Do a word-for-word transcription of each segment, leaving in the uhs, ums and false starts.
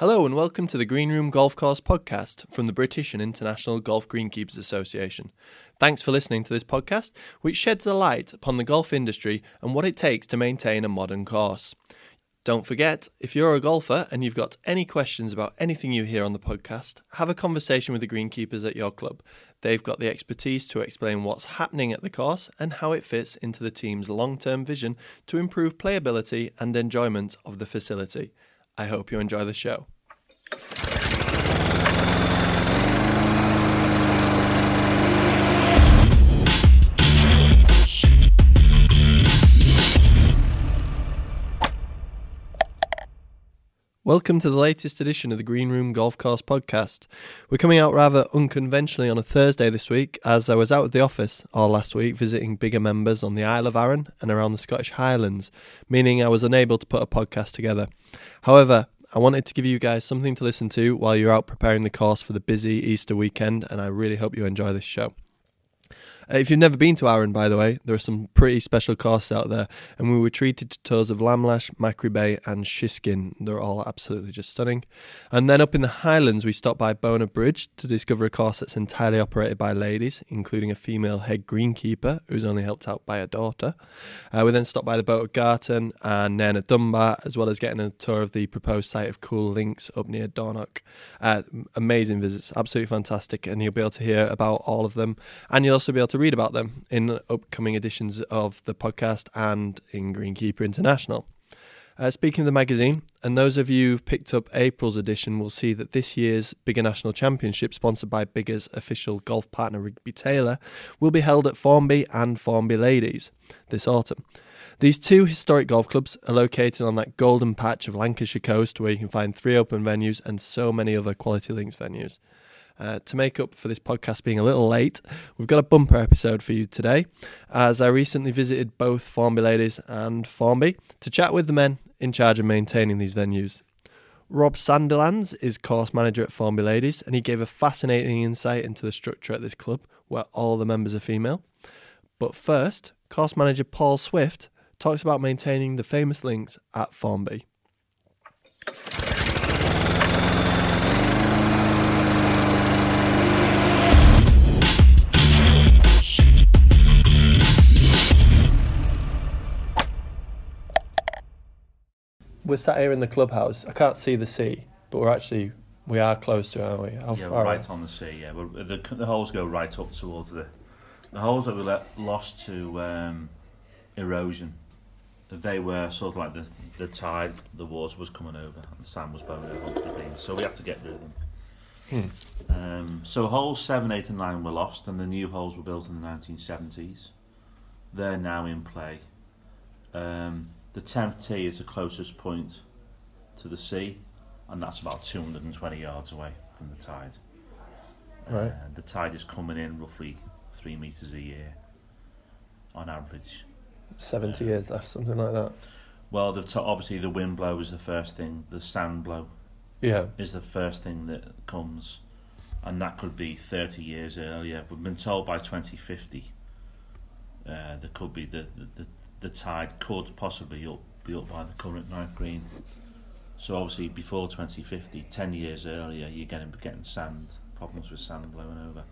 Hello and welcome to the Green Room Golf Course podcast from the British and International Golf Greenkeepers Association. Thanks for listening to this podcast, which sheds a light upon the golf industry and what it takes to maintain a modern course. Don't forget, if you're a golfer and you've got any questions about anything you hear on the podcast, have a conversation with the greenkeepers at your club. They've got the expertise to explain what's happening at the course and how it fits into the team's long-term vision to improve playability and enjoyment of the facility. I hope you enjoy the show. Welcome to the latest edition of the Green Room Golf Course podcast. We're coming out rather unconventionally on a Thursday this week, as I was out of the office all last week visiting bigger members on the Isle of Arran and around the Scottish Highlands, meaning I was unable to put a podcast together. However, I wanted to give you guys something to listen to while you're out preparing the course for the busy Easter weekend, and I really hope you enjoy this show. Uh, if you've never been to Arran, by the way, there are some pretty special courses out there, and we were treated to tours of Lamlash, Macri Bay and Shiskin. They're all absolutely just stunning. And then up in the Highlands, we stopped by Bona Bridge to discover a course that's entirely operated by ladies, including a female head greenkeeper who's only helped out by a daughter. Uh, we then stopped by the Boat of Garton and Nairn Dunbar, as well as getting a tour of the proposed site of Cool Links up near Dornoch. Uh, amazing visits, absolutely fantastic, and you'll be able to hear about all of them, and you'll also be able to to read about them in upcoming editions of the podcast and in Greenkeeper International. Uh, speaking of the magazine, and those of you who've picked up April's edition will see that this year's Bigger National Championship, sponsored by Bigger's official golf partner Rigby Taylor, will be held at Formby and Formby Ladies this autumn. These two historic golf clubs are located on that golden patch of Lancashire coast where you can find three open venues and so many other Quality Links venues. Uh, to make up for this podcast being a little late, we've got a bumper episode for you today, as I recently visited both Formby Ladies and Formby to chat with the men in charge of maintaining these venues. Rob Sandilands is course manager at Formby Ladies, and he gave a fascinating insight into the structure at this club, where all the members are female. But first, course manager Paul Swift talks about maintaining the famous links at Formby. We're sat here in the clubhouse. I can't see the sea, but we're actually, we are close to it, aren't we? How yeah, far we're right on the sea, yeah. We're, the, the holes go right up towards the... The holes that we let, lost to um, erosion, they were sort of like the, the tide, the water was coming over, and the sand was blowing over onto the greens, so we had to get rid of them. Hmm. Um, so holes seven, eight and nine were lost, and the new holes were built in the nineteen seventies. They're now in play. Um... The tenth tee is the closest point to the sea, and that's about two hundred twenty yards away from the tide. Right. Uh, the tide is coming in roughly three metres a year, on average. seventy uh, years left, something like that. Well, the t- obviously the wind blow is the first thing, the sand blow yeah. is the first thing that comes, and that could be thirty years earlier. We've been told by twenty fifty uh, there could be the... the, the the tide could possibly up, be up by the current ninth green. So obviously before twenty fifty, ten years earlier, you're getting getting sand, problems with sand blowing over.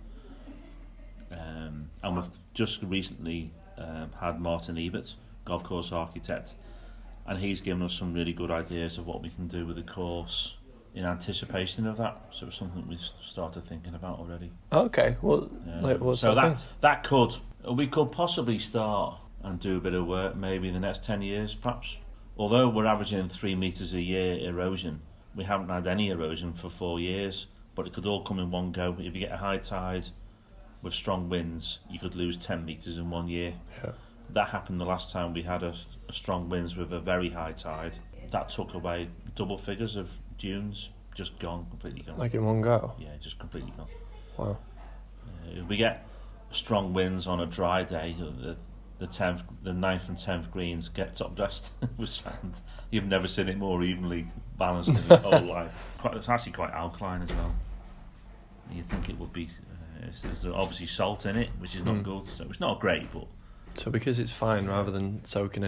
Um, and we've just recently um, had Martin Ebert, golf course architect, and he's given us some really good ideas of what we can do with the course in anticipation of that. So it's something we've started thinking about already. Okay, well, um, like, what so sort of that things? that could we could possibly start and do a bit of work maybe in the next ten years perhaps. Although we're averaging three metres a year erosion, we haven't had any erosion for four years, but it could all come in one go. If you get a high tide with strong winds, you could lose ten metres in one year. Yeah. That happened the last time we had a, a strong winds with a very high tide. That took away double figures of dunes, just gone, completely gone. Like in one go? Yeah, just completely gone. Wow. Uh, if we get strong winds on a dry day, the The tenth, the ninth and tenth greens get top dressed with sand. You've never seen it more evenly balanced in your whole life. Quite, it's actually quite alkaline as well. You think it would be? Uh, there's obviously salt in it, which is not mm. good. So it's not great, but so because it's fine, rather than soaking in, it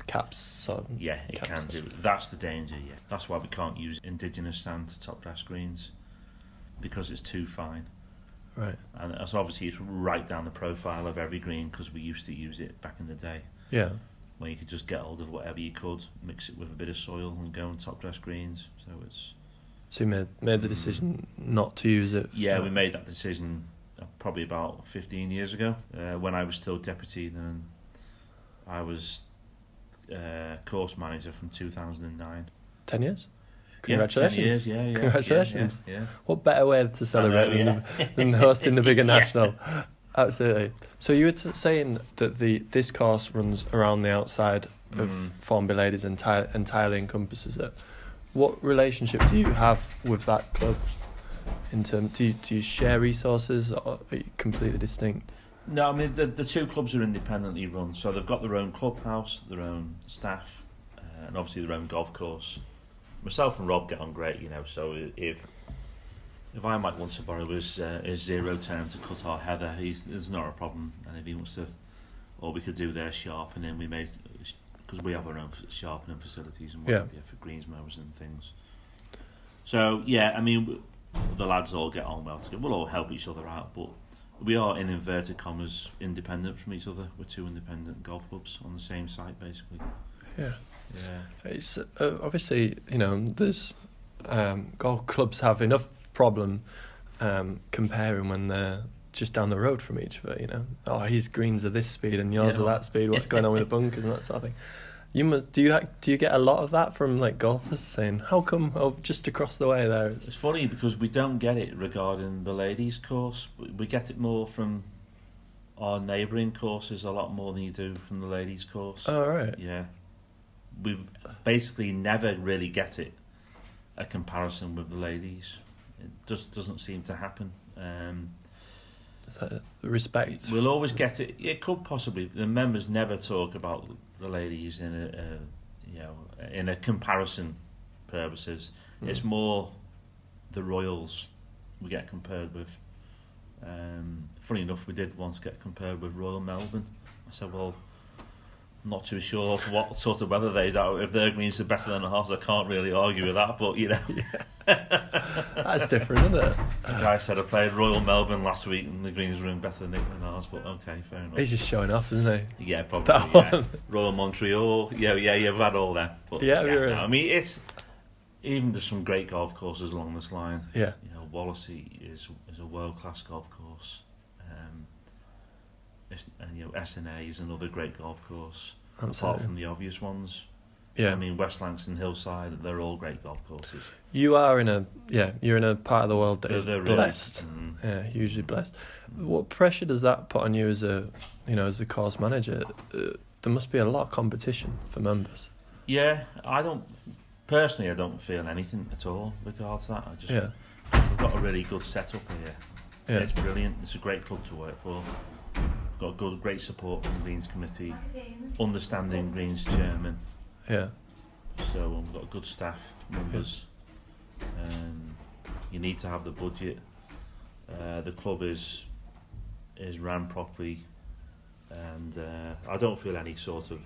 caps. So yeah, it caps. can do. That's the danger. Yeah, that's why we can't use indigenous sand to top dress greens, because it's too fine. Right. And that's obviously it's right down the profile of every green, because we used to use it back in the day. Yeah. When you could just get hold of whatever you could, mix it with a bit of soil, and go and top dress greens. So it's. So you made made the decision not to use it. Yeah, we made that decision uh, probably about fifteen years ago, uh, when I was still deputy. Then I was uh, course manager from two thousand nine. Ten years. Congratulations! Yeah, ten years, yeah, yeah. Congratulations! Yeah, yeah. What better way to celebrate I know, than, yeah. than hosting the bigger Yeah. national? Absolutely. So you were t- saying that the this course runs around the outside of Mm. Formby Ladies, enti- entirely encompasses it. What relationship do you have with that club? In terms, do you, do you share resources, or are you completely distinct? No, I mean the the two clubs are independently run, so they've got their own clubhouse, their own staff, uh, and obviously their own golf course. Myself and Rob get on great, you know. So if if I might want to borrow his uh, his zero turn to cut our heather, he's there's not a problem. And if he wants to, or we could do their sharpening, we made because we have our own sharpening facilities and what Yeah. have you for greens mowers and things. So yeah, I mean the lads all get on well together. We'll all help each other out, but we are, in inverted commas, independent from each other. We're two independent golf clubs on the same site, basically. Yeah. Yeah. It's uh, obviously, you know, there's um, golf clubs have enough problem um, comparing when they're just down the road from each other. You know, oh, his greens are this speed and yours Yeah. are that speed. What's going on with the bunkers and that sort of thing. You must do you ha- do you get a lot of that from like golfers saying, "How come oh, just across the way there?" It's, It's funny because we don't get it regarding the ladies' course. We- We get it more from our neighbouring courses, a lot more than you do from the ladies' course. oh right, Yeah. We basically never really get it, a comparison with the ladies. It just doesn't seem to happen. Um, is that respect? we'll always get it. It could possibly. The members never talk about the ladies in a, a you know, in a comparison purposes. Mm. It's more the Royals we get compared with. Um, funny enough, we did once get compared with Royal Melbourne. I said, well, I'm not too sure what sort of weather they are. If their greens are better than ours, I can't really argue with that. But you know, That's different, isn't it? the guy said I played Royal Melbourne last week and the greens were in better nick than ours. But okay, fair enough. He's just showing off, isn't he? Yeah, probably. That Yeah. one. Royal Montreal. Yeah, yeah, yeah. We've had all that. But Yeah, yeah, we were- no, I mean, it's even there's some great golf courses along this line. Yeah. You know, Wallasey is is a world class golf course. Um, it's, and you know, S N A is another great golf course. Apart Absolutely. from the obvious ones. Yeah. I mean, West Langston, Hillside, they're all great golf courses. You are in a yeah, you're in a part of the world that They're- is they're really- blessed. mm. Yeah, hugely blessed. What pressure does that put on you as a you know as a course manager? Uh, there must be a lot of competition for members. Yeah, I don't personally. I don't feel anything at all regards that. I just Yeah, we've got a really good setup here. yeah, It's brilliant. It's a great club to work for. Got good, great support from the Greens Committee, understanding Greens chairman. yeah, So um, we've got good staff members. Um, you need to have the budget. Uh, the club is is ran properly, and uh, I don't feel any sort of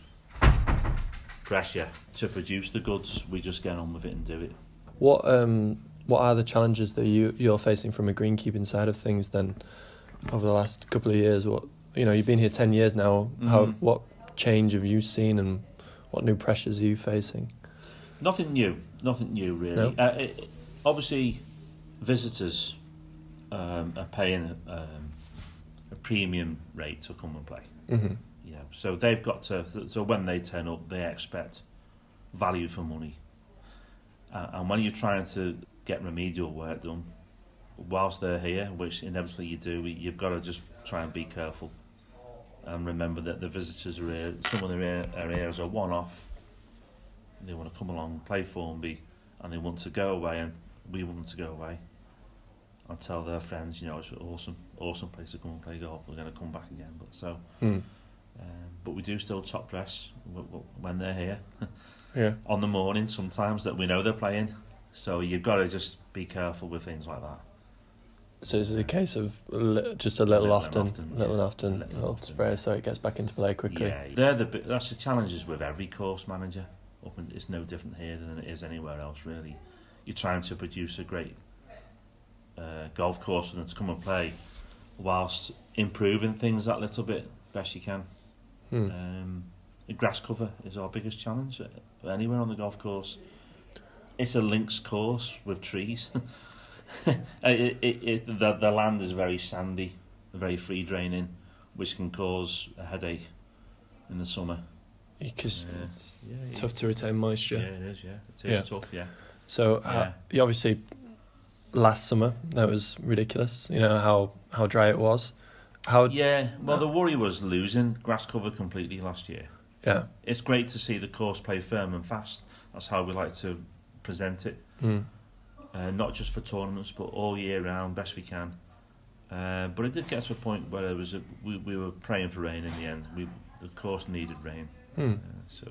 pressure to produce the goods. We just get on with it and do it. What um what are the challenges that you you're facing from a greenkeeping side of things then over the last couple of years? What you know, you've been here ten years now. How Mhm. what change have you seen and what new pressures are you facing? Nothing new, nothing new really. No? Uh, it, obviously, visitors um, are paying um, a premium rate to come and play. Mm-hmm. You know, so they've got to. So, so when they turn up, they expect value for money. Uh, and when you're trying to get remedial work done, whilst they're here, which inevitably you do, you've got to just try and be careful. And remember that the visitors are here. Some of them are here, are here as a one-off. They want to come along, play Formby, and they want to go away, and we want them to go away and tell their friends, you know, it's an awesome, awesome place to come and play golf. We're going to come back again. But so, Mm. um, but we do still top dress w- w- when they're here Yeah. on the morning. Sometimes that we know they're playing, so you've got to just be careful with things like that. So it's a case of li- just a little, Little often, and often, little and yeah. often, Little and little often, spray yeah. so it gets back into play quickly. Yeah, they're the bi- that's the challenges with every course manager. Up in, it's no different here than it is anywhere else, really. You're trying to produce a great uh, golf course for them to come and play, whilst improving things that little bit best you can. Hmm. Um, the grass cover is our biggest challenge uh, anywhere on the golf course. It's a links course with trees. it, it, it, the, the land is very sandy, very free draining, which can cause a headache in the summer. Because Uh, it's yeah, tough to retain moisture. Yeah, it is. Yeah, it is Yeah. tough. Yeah. So Yeah. uh, you obviously last summer that was ridiculous. You know how, how dry it was. How Yeah. Well, the worry was losing grass cover completely last year. yeah. It's great to see the course play firm and fast. That's how we like to present it. Mm. Uh, not just for tournaments, but all year round, best we can. Uh, but it did get to a point where it was a, we we were praying for rain in the end. We the course needed rain, Mm. uh, so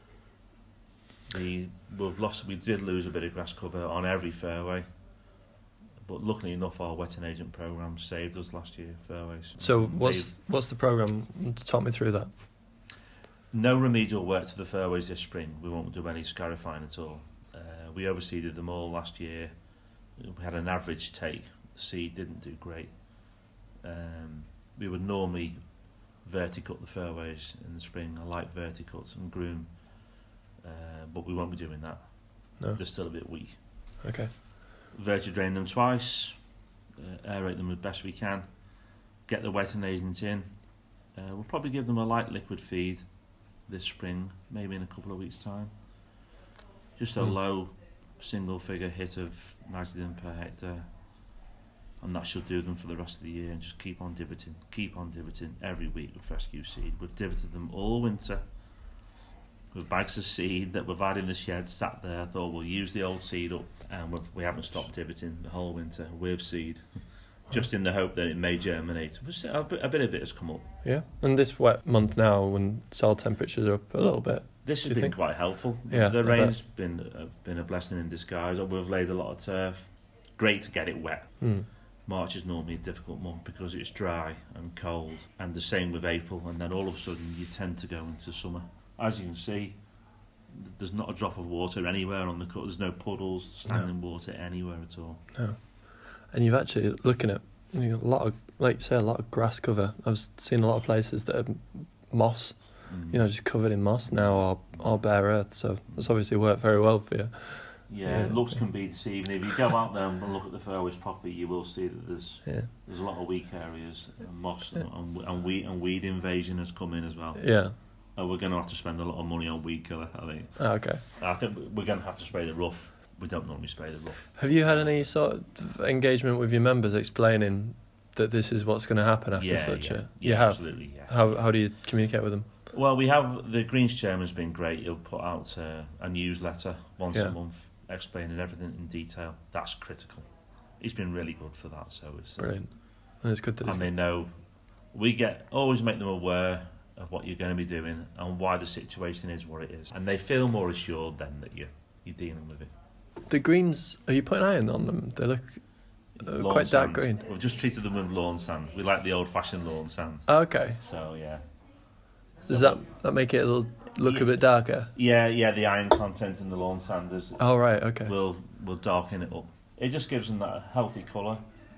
we, we we've lost. We did lose a bit of grass cover on every fairway, but luckily enough, our wetting agent program saved us last year. Fairways. So what's They've- what's the program? Talk me through that. no remedial work to the fairways this spring. We won't do any scarifying at all. Uh, we overseeded them all last year. We had an average take. The seed didn't do great. Um, we would normally verticut the fairways in the spring. I like verticuts and groom, uh, but we won't be doing that. No. They're still a bit weak. Okay. Verti drain them twice, uh, aerate them as best we can, get the wetting agent in. Uh, we'll probably give them a light liquid feed this spring, maybe in a couple of weeks' time. Just a Mm. low single figure hit of nitrogen per hectare, and that should do them for the rest of the year. And just keep on divoting, keep on divoting every week with rescue seed. We've divoted them all winter with bags of seed that we've had in the shed sat there. I thought we'll use the old seed up, and we've, we haven't stopped divoting the whole winter with seed, just in the hope that it may germinate. A bit, a bit of it has come up. Yeah. And this wet month now, when soil temperatures are up a little bit. This Do has you been think? quite helpful. Yeah, the I bet. rain's been uh, been a blessing in disguise. We've laid a lot of turf. Great to get it wet. Mm. March is normally a difficult month because it's dry and cold, and the same with April. And then all of a sudden, you tend to go into summer. As you can see, there's not a drop of water anywhere on the cut. There's no puddles, standing water anywhere at all. No. And you've actually looking at you know, a lot of, like you say, a lot of grass cover. I've seen a lot of places that are moss, Mm. you know, just covered in moss now or, or bare earth. So it's obviously worked very well for you. Yeah, Yeah. looks can be deceiving. If you go out there and look at the fairways properly, you will see that there's Yeah. there's a lot of weak areas, and moss and, and, and weed and weed invasion has come in as well. Yeah. Oh, we're going to have to spend a lot of money on weed killer, I think. Oh, okay. I think we're going to have to spray the rough. We don't normally spray the rough. Have you had any sort of engagement with your members explaining that this is what's going to happen after yeah, such yeah, a? yeah, You have. absolutely, yeah. How how do you communicate with them? Well, we have the Greens chairman's been great. He'll put out uh, a newsletter once Yeah. a month explaining everything in detail. That's critical. He's been really good for that. So it's uh, Brilliant. And it's good that. and It's, they know. We get always make them aware of what you're going to be doing and why the situation is what it is, and they feel more assured then that you you're dealing with it. the greens. Are you putting iron on them? They look uh, Lawn quite dark sand. green. We've just treated them with lawn sand. We like the old-fashioned lawn sand. Oh, okay. So yeah. Does So that that make it a little, look Yeah. a bit darker? Yeah, yeah. The iron content in the lawn sand is, Oh right. Okay. will will darken it up. It just gives them that healthy colour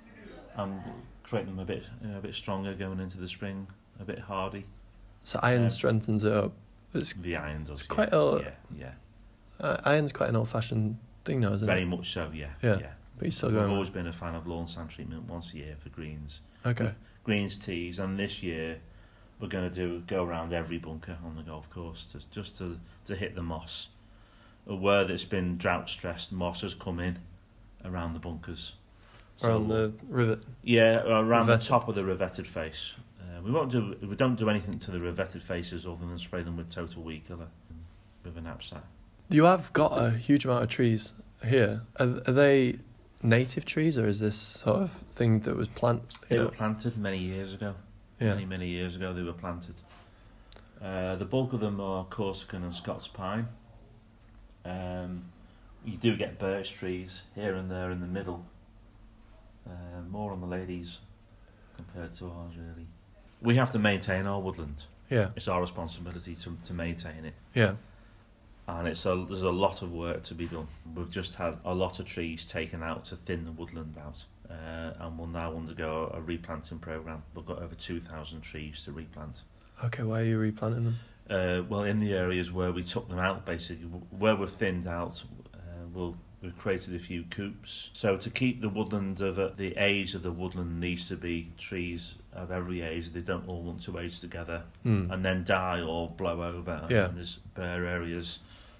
and create them a bit you know, a bit stronger going into the spring, a bit hardy. So iron um, strengthens it up. It's The iron does. It's quite yeah, a- yeah, yeah. uh, iron's quite an old-fashioned thing now, isn't Very it? much so. Yeah, Yeah. yeah. But you're still I've going. always been a fan of lawn sand treatment once a year for greens. Okay. Greens tees, and this year we're going to do go around every bunker on the golf course to, just to to hit the moss. Where that's been drought stressed, moss has come in around the bunkers. Around the rivet. yeah, around Revetted. the top of the revetted face. Uh, we won't do we don't do anything to the revetted faces other than spray them with total weed killer with a knapsack. You have got a huge amount of trees here. Are, are they native trees, or is this sort of thing that was planted? They were planted many years ago. Yeah. Many many years ago they were planted. Uh, the bulk of them are Corsican and Scots pine. Um, you do get birch trees here and there in the middle, Uh, more on the ladies compared to ours, really. We have to maintain our woodland. Yeah. It's our responsibility to to maintain it. Yeah. And it's a, there's a lot of work to be done. We've just had a lot of trees taken out to thin the woodland out, uh, and we'll now undergo a replanting programme. We've got over two thousand trees to replant. Okay, why are you replanting them? Uh, well, in the areas where we took them out, basically, where we've thinned out, uh, we'll, we've created a few coops. So to keep the woodland of uh, the age of the woodland needs to be trees of every age. They don't all want to age together Mm. and then die or blow over. Yeah. And there's bare areas.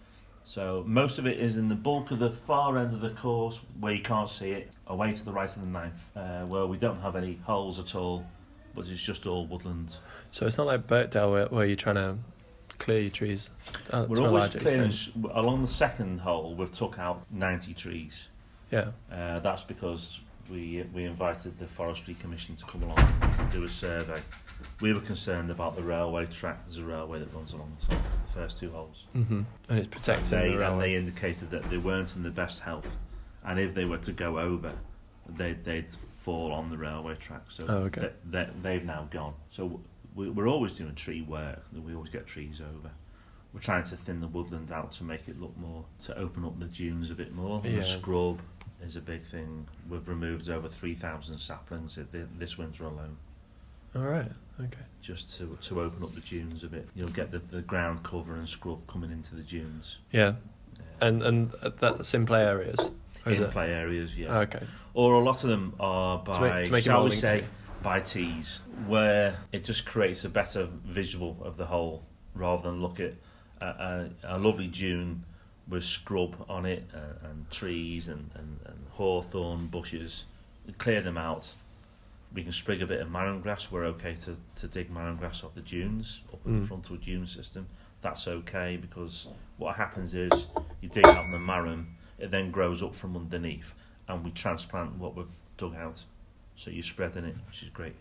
So most of it is in the bulk of the far end of the course where you can't see it, away to the right of the ninth, uh, where we don't have any holes at all, but it's just all woodland. So it's not like Birkdale where, where you're trying to clear your trees uh, We're to a always large clearing, extent. along the second hole we've took out ninety trees. Yeah. Uh, that's because we we invited the Forestry Commission to come along and do a survey. We were concerned about the railway track. There's a railway that runs along the top, the first two holes. Mm-hmm. And it's And protecting they, the and railway. they indicated that they weren't in the best health, and if they were to go over, they'd, they'd fall on the railway track. So Oh, okay. they, they, they've now gone. So we, we're always doing tree work. We always get trees over. We're trying to thin the woodland out to make it look more, to open up the dunes a bit more. Yeah. The scrub is a big thing. We've removed over three thousand saplings this winter alone, All right. Okay. just to to open up the dunes a bit. You'll get the, the ground cover and scrub coming into the dunes. Yeah. Uh, And and that's in play areas. Or is in it? play areas, yeah. Okay. Or a lot of them are by, To make- to make it shall more we say, linksy. by tees, where it just creates a better visual of the whole, rather than look at a, a, a lovely dune with scrub on it uh, and trees and, and, and hawthorn bushes. We clear them out. We can sprig a bit of marram grass. We're okay to, to dig marram grass off the dunes, up in Mm. the frontal dune system. That's okay, because what happens is you dig out the marram, it then grows up from underneath, and we transplant what we've dug out. So you're spreading it, which is great.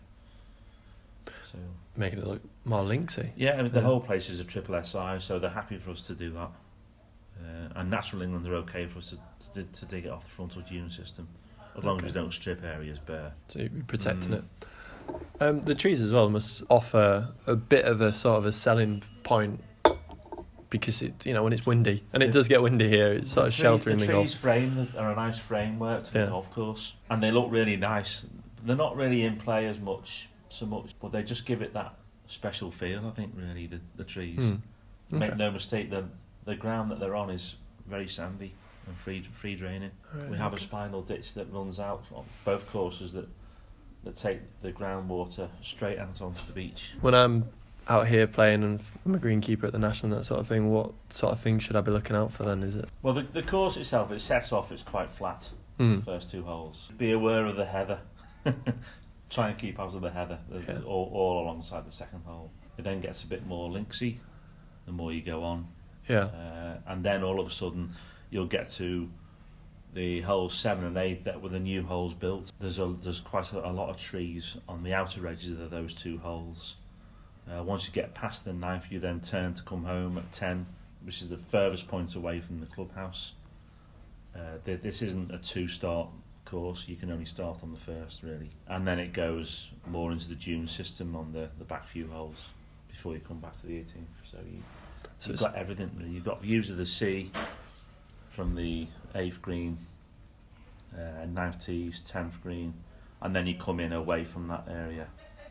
So Making it look more linksy. yeah, I mean, the Yeah. whole place is a triple S I, so they're happy for us to do that. Uh, and Natural England are okay for us to, to, to dig it off the frontal dune system, as long Okay. as we don't strip areas bare. So you're protecting Mm. it. Um, the trees as well must offer a bit of a sort of a selling point, because it, you know, when it's windy, and it Yeah. does get windy here, it's sort of The tree- sheltering the, the golf. trees frame are a nice framework to Yeah. the golf course, and they look really nice. They're not really in play as much, so much, but they just give it that special feel. I think really the the trees. Hmm. Make Okay. no mistake, the the ground that they're on is very sandy and free free draining. Alright, We have okay. a spinal ditch that runs out on both courses that that take the groundwater straight out onto the beach. When I'm out here playing and I'm a greenkeeper at the National and that sort of thing, what sort of things should I be looking out for then? Is it? Well, the the course itself, it sets off. It's quite flat. Hmm. The first two holes. Be aware of the heather. Try and keep out of the heather, uh, Yeah. all, all alongside the second hole. It then gets a bit more linksy the more you go on, Yeah. uh, and then all of a sudden you'll get to the holes seven and eight that were the new holes built. There's a there's quite a, a lot of trees on the outer edges of those two holes. Uh, once you get past the ninth, you then turn to come home at ten, which is the furthest point away from the clubhouse. Uh, th- this isn't a two-start course. You can only start on the first, really, and then it goes more into the dune system on the, the back few holes before you come back to the eighteenth. So you, So you've it's- got everything. Really. You've got views of the sea from the eighth green, uh, ninth tees, tenth green, and then you come in away from that area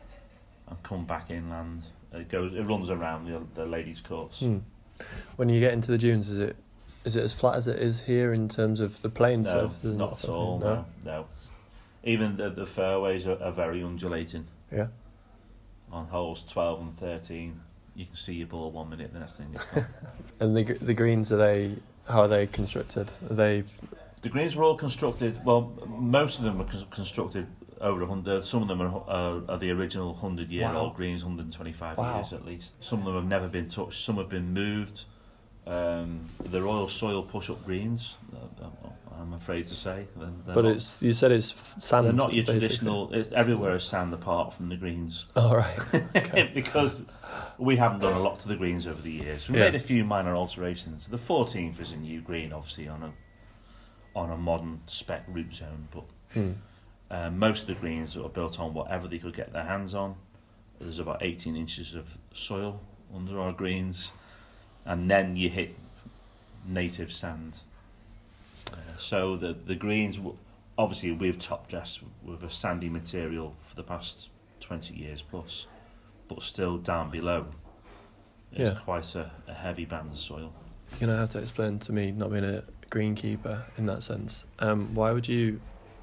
and come back inland. It goes. It runs around the, the ladies' course. Hmm. When you get into the dunes, is it is it as flat as it is here in terms of the plain No, stuff? There's not at sort of- all. No, no. Even the, the fairways are, are very undulating. Yeah. On holes twelve and thirteen, you can see your ball one minute, the next thing it's gone. And the gr- the greens, are they, how are they constructed? Are they? The greens were all constructed. Well, most of them were cons- constructed over a hundred. Some of them are, uh, are the original hundred-year-old Wow. greens, one hundred twenty-five Wow. years at least. Some of them have never been touched. Some have been moved. Um, the Royal Soil push-up greens, uh, I'm afraid to say. They're, they're But not, it's, you said it's sand. they're not your basically. traditional. It's, everywhere is sand apart from the greens. Oh right. Okay. Because we haven't done a lot to the greens over the years. We Yeah. made a few minor alterations. The fourteenth is a new green, obviously on a on a modern spec root zone, but Hmm. Uh, most of the greens were built on whatever they could get their hands on. There's about eighteen inches of soil under our greens, and then you hit native sand. Uh, so the the greens, obviously we've top dressed with a sandy material for the past twenty years plus, but still down below it's Yeah. quite a, a heavy band of soil. You're going to have to explain to me, not being a greenkeeper in that sense, um, why would you,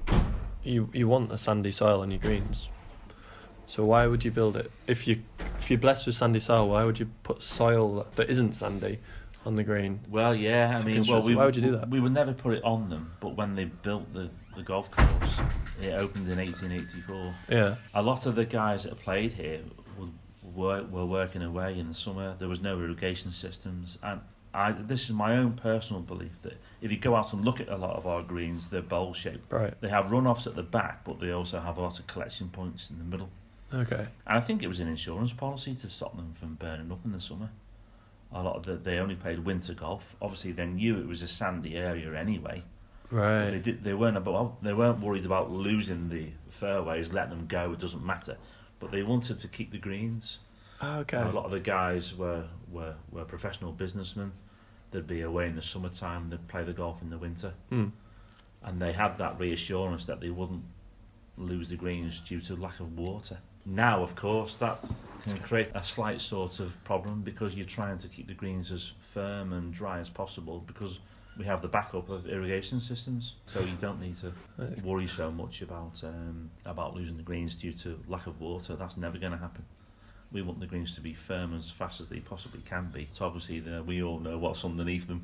you you want a sandy soil on your greens, so why would you build it? If, you, if you're blessed with sandy soil, why would you put soil that isn't sandy on the green? Well, yeah, I mean, well, we, why would you do that? We would never put it on them, but when they built the, the golf course, it opened in eighteen eighty-four. Yeah. A lot of the guys that played here were, were, were working away in the summer. There was no irrigation systems, and I, this is my own personal belief that if you go out and look at a lot of our greens, they're bowl shaped. Right. They have runoffs at the back, but they also have a lot of collection points in the middle. Okay. And I think it was an insurance policy to stop them from burning up in the summer. A lot of the, they only played winter golf. Obviously, they knew it was a sandy area anyway. Right. They did. They weren't about. They weren't worried about losing the fairways. Let them go. It doesn't matter. But they wanted to keep the greens. Oh, okay. And a lot of the guys were, were, were professional businessmen. They'd be away in the summertime. They'd play the golf in the winter, Mm. and they had that reassurance that they wouldn't lose the greens due to lack of water. Now, of course, that can create a slight sort of problem because you're trying to keep the greens as firm and dry as possible because we have the backup of irrigation systems, so you don't need to worry so much about um, about losing the greens due to lack of water. That's never going to happen. We want the greens to be firm as fast as they possibly can be. So obviously, the, we all know what's underneath them.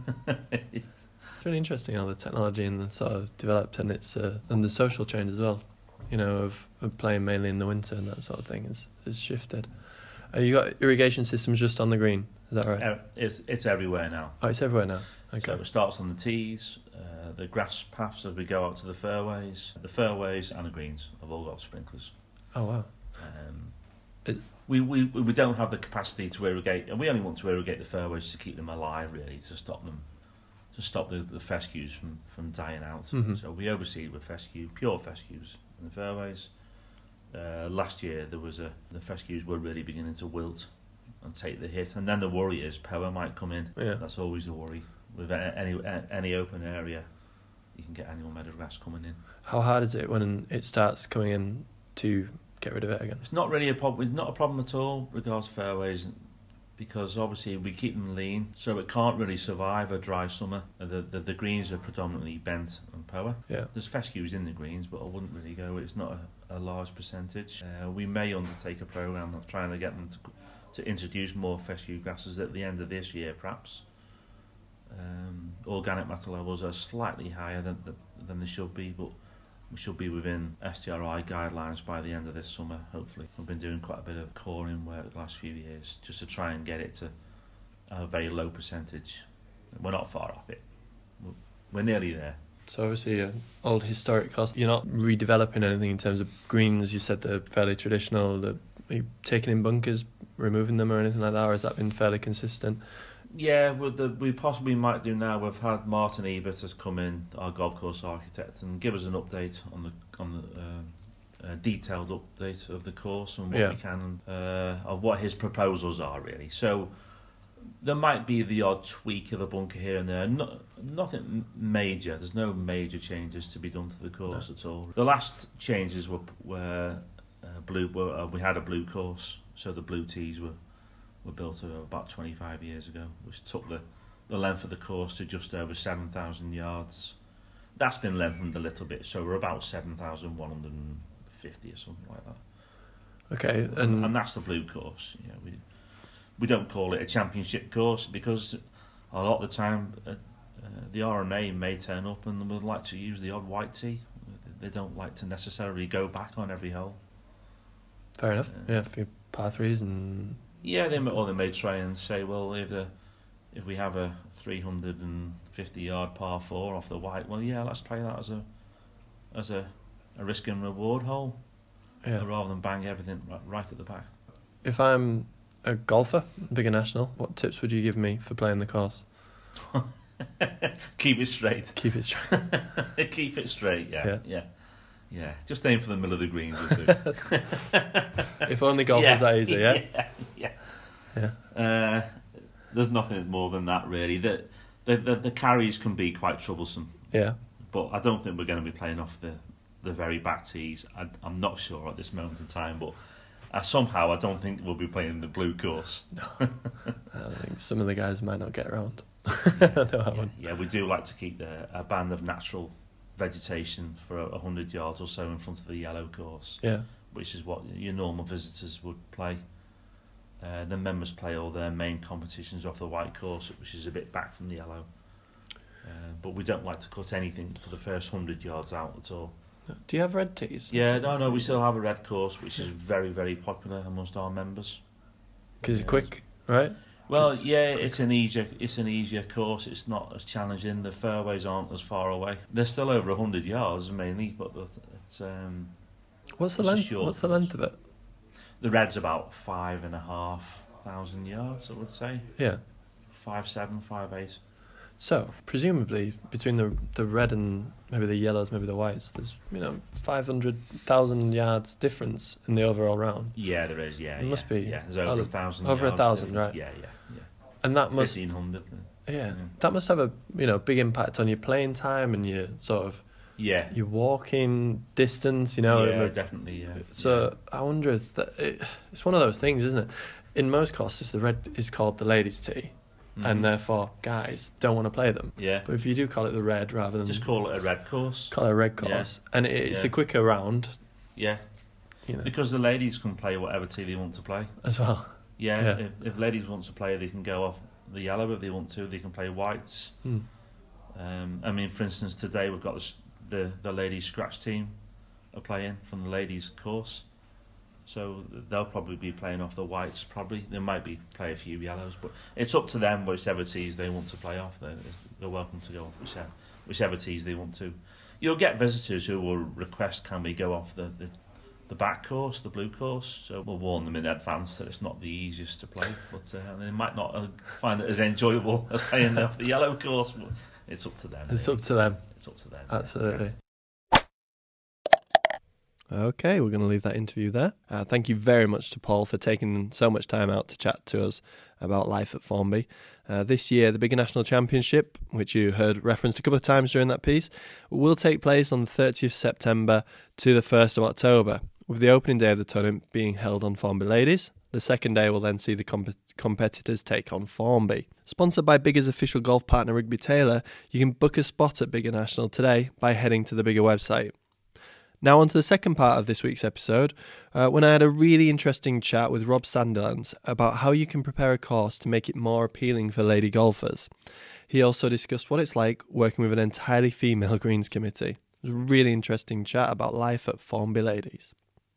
It's really interesting how the technology and the sort of developed, and it's uh, and the social change as well. You know, of, of playing mainly in the winter and that sort of thing has has shifted. Uh, you got irrigation systems just on the green, is that right? Uh, It's, it's everywhere now. Oh, it's everywhere now. Okay. So it starts on the tees, uh, the grass paths as we go out to the fairways. The fairways and the greens have all got sprinklers. Oh wow. Um, Is- we, we we don't have the capacity to irrigate, and we only want to irrigate the fairways to keep them alive, really, to stop them, to stop the, the fescues from, from dying out. Mhm. So we overseed with fescue, pure fescues in the fairways. Uh, last year there was a the fescues were really beginning to wilt and take the hit, and then the worry is power might come in. Yeah. That's always a worry with a- any a- any open area. You can get annual meadowgrass coming in. How hard is it when it starts coming in to get rid of it again? It's not really a problem. It's not a problem at all regards fairways, because obviously we keep them lean, so it can't really survive a dry summer. The the, the greens are predominantly bent and power. Yeah. There's fescues in the greens, but I wouldn't really go. It's not a, a large percentage. Uh, we may undertake a program of trying to get them to to introduce more fescue grasses at the end of this year, perhaps. Um, organic matter levels are slightly higher than than they should be, but we should be within S T R I guidelines by the end of this summer, hopefully. We've been doing quite a bit of coring work the last few years just to try and get it to a very low percentage. We're not far off it. We're, we're nearly there. So obviously, uh, old historic cost. You're not redeveloping anything in terms of greens. You said they're fairly traditional. The, are you taking in bunkers, removing them, or anything like that, or has that been fairly consistent? Yeah, well, the, we possibly might do now. We've had Martin Ebert has come in, our golf course architect, and give us an update on the on the uh, uh, detailed update of the course and what Yeah. we can uh, of what his proposals are really. So there might be the odd tweak of a bunker here and there. No, nothing major. There's no major changes to be done to the course No. at all. The last changes were were uh, blue. Were, uh, we had a blue course, so the blue tees were. were built about twenty-five years ago, which took the, the length of the course to just over seven thousand yards. That's been lengthened a little bit, so we're about seven thousand one hundred fifty or something like that. Okay, and, and that's the blue course. You know, we we don't call it a championship course because a lot of the time uh, uh, the R M A may turn up and would like to use the odd white tee. They don't like to necessarily go back on every hole. fair enough. Uh, Yeah, for your par threes and Yeah, they may, or they may try and say, well, if the if we have a three hundred fifty yard par four off the white, well, yeah, let's play that as a as a, a risk and reward hole, yeah. rather than bang everything right, right at the back. If I'm a golfer, bigger national, what tips would you give me for playing the course? Keep it straight. Keep it straight. Keep it straight. Yeah, Yeah. yeah. Yeah, just aim for the middle of the greens. Will do. If only golf yeah. was that easy, yeah? Yeah, yeah. Yeah. Uh, there's nothing more than that, really. The, the, the, the carries can be quite troublesome. Yeah. But I don't think we're going to be playing off the, the very back tees. I, I'm not sure at this moment in time, but uh, somehow I don't think we'll be playing the blue course. No. I think some of the guys might not get around. yeah, no, yeah, yeah, we do like to keep the, a band of natural vegetation for a hundred yards or so in front of the yellow course. Yeah. Which is what your normal visitors would play. Uh, the members play all their main competitions off the white course, which is a bit back from the yellow. Uh, but we don't like to cut anything for the first hundred yards out at all. Do you have red tees? Yeah, no, no, we still have a red course, which is very, very popular amongst our members. Because it's quick, right? Well, yeah, it's an easier, it's an easier course. It's not as challenging. The fairways aren't as far away. They're still over a hundred yards mainly, but it's um. What's the length? What's the length of it? The red's about five and a half thousand yards, I would say. Yeah. Five seven, five eight. So presumably between the the red and maybe the yellows, maybe the whites, there's you know five hundred thousand yards difference in the overall round. Yeah, there is. Yeah, it yeah, must be. Yeah, there's over a thousand. Over a thousand, right? Yeah, yeah, yeah. And that must. Fifteen hundred. Yeah, yeah, that must have a you know big impact on your playing time and your sort of. Yeah. Your walking distance, you know. Yeah, and, definitely. Yeah. So yeah. I wonder if that, it, it's one of those things, isn't it? In most courses, the red is called the ladies' tee, mm-hmm. and therefore guys don't want to play them. Yeah. But if you do call it the red rather than just call it a red course, call it a red course, yeah. and it, it's yeah. a quicker round. Yeah. You know. Because the ladies can play whatever tee they want to play as well. Yeah. yeah. If, if ladies want to play, they can go off the yellow if they want to. They can play whites. Hmm. Um, I mean, for instance, today we've got the the, the ladies scratch team are playing from the ladies course, so they'll probably be playing off the whites. Probably they might be play a few yellows, but it's up to them whichever tees they want to play off. They're, they're welcome to go off whichever, whichever tees they want to. You'll get visitors who will request, can we go off the, the the back course, the blue course? So we'll warn them in advance that it's not the easiest to play, but uh, they might not uh, find it as enjoyable as playing off the yellow course. But it's up to them. It's really. up to them. It's up to them. Absolutely. Okay, we're going to leave that interview there. Uh, thank you very much to Paul for taking so much time out to chat to us about life at Formby. Uh, this year, the Bigger National Championship, which you heard referenced a couple of times during that piece, will take place on the thirtieth of September to the first of October, with the opening day of the tournament being held on Formby Ladies. The second day will then see the comp- competitors take on Formby. Sponsored by Bigger's official golf partner Rigby Taylor, you can book a spot at Bigger National today by heading to the Bigger website. Now on to the second part of this week's episode, uh, when I had a really interesting chat with Rob Sandilands about how you can prepare a course to make it more appealing for lady golfers. He also discussed what it's like working with an entirely female greens committee. It was a really interesting chat about life at Formby Ladies.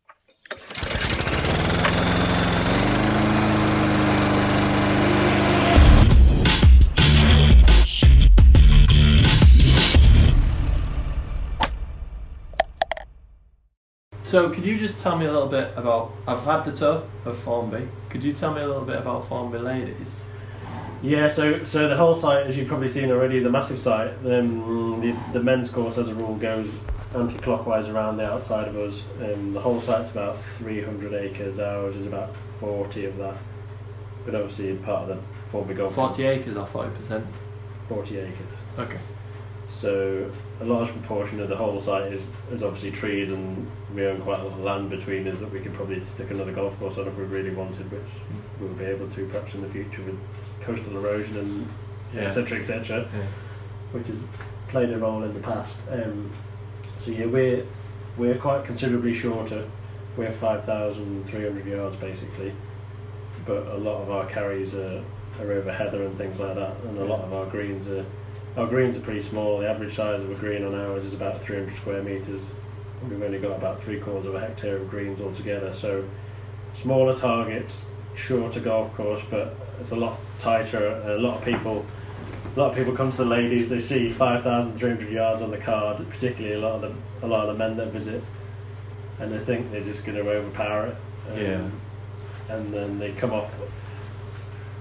So could you just tell me a little bit about, I've had the tour of Formby, could you tell me a little bit about Formby Ladies? Yeah, so so the whole site, as you've probably seen already, is a massive site. Um, the, the men's course, as a rule, goes anti-clockwise around the outside of us. Um, the whole site's about three hundred acres, ours is about forty of that. But obviously part of the Formby Golf... forty acres or forty percent? forty acres. Okay. So a large proportion of the whole site is, is obviously trees, and we own quite a lot of land between us that we could probably stick another golf course on if we really wanted, which we'll be able to perhaps in the future with coastal erosion and yeah. et cetera, et cetera, yeah. which has played a role in the past. Um, so yeah, we're we're quite considerably shorter. We're five thousand three hundred yards basically, but a lot of our carries are, are over heather and things like that, and a lot of our greens are our greens are pretty small. The average size of a green on ours is about three hundred square metres. We've only got about three quarters of a hectare of greens altogether, so smaller targets, shorter golf course, but it's a lot tighter. A lot of people, a lot of people come to the ladies. They see five thousand three hundred yards on the card, particularly a lot of the a lot of the men that visit, and they think they're just going to overpower it. Um, yeah. And then they come off